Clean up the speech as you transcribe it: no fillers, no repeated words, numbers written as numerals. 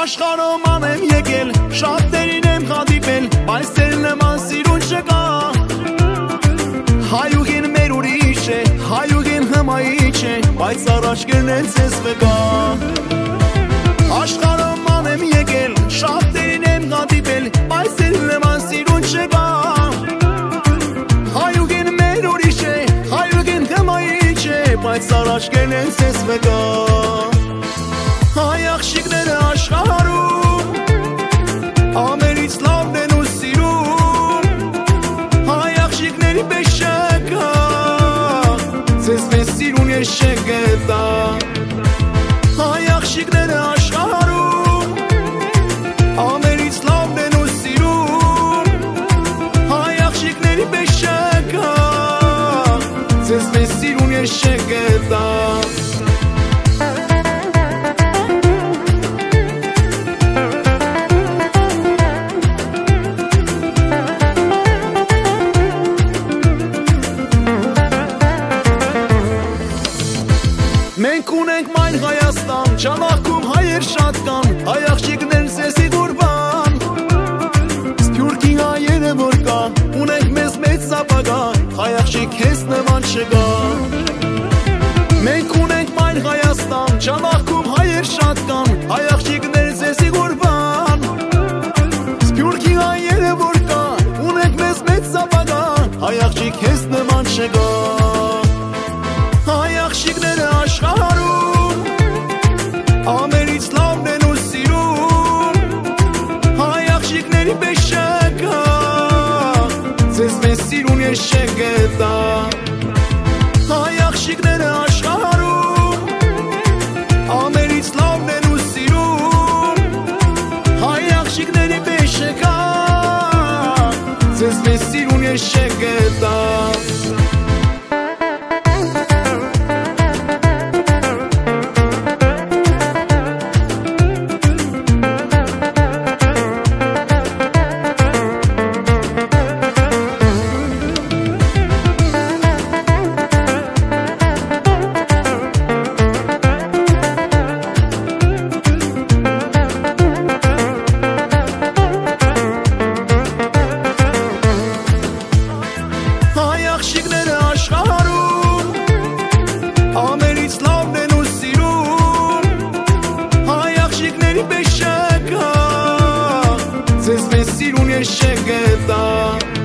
Աշխարհում անեմ եկել, շատերին եմ հանդիպել, բայց ձեր նման սիրուն չկա։ Հայուհին մեր ուրիշ է, հայուհին հմայիչ է, բայց առաջ կրնեն ձեզ վկա։ Աշխարհում անեմ եկել, շատերին եմ հանդիպել, բայց ձեր նման սիրուն չկա։ Հայուհին մեր ուրիշ է, հայուհին հմայիչ է, բայց առաջ կրնեն ձեզ վկա։ Հայ աղջիկները աշխարհում ամենից լավն են ու սիրում, հայ աղջիկների պես չկա, ձեզ մեզ սիրուն ես չգտա։ Հայ աղջիկները աշխարհում ամենից լավն են ու սիրում, հայ աղջիկների պես չկա, ձեզ մեզ սիրուն ես չգտա։ Մենք ունենք մայն Հայաստան, ճանաքում հայեր շատ կան, հայ աղջիկներն սեսի գուրբան։ Սփյուռքի հայերը որ կա, ունենք մեզ մեծ ապագա, հայ աղջիկ քեզ նման չկա։ Մենք ունենք մայն Հայաստան, ճանաքում հայեր շատ կան, հայ աղջիկներն սեսի գուրբան։ Սփյուռքի հայերը որ կա, ունենք մեզ մեծ ապագա, հայ աղջիկ քեզ նման չկա։ Հայ աղջիկները աշխարհում ամենից լավն են ու սիրում, հայ աղջիկների պես չկա, ձեզ մեզ սիրուն ես չգտա։ Հայ աղջիկները աշխարհում ամենից լավն են ու սիրում, հայ աղջիկների պես չկա, ձեզ մեզ սիրուն ես չգտա։ Աղջիկները աշխարհում ամենից լավն են ու սիրում, հայ աղջիկների պես չկա, ձեզ մեզ սիրուն ես չգտա։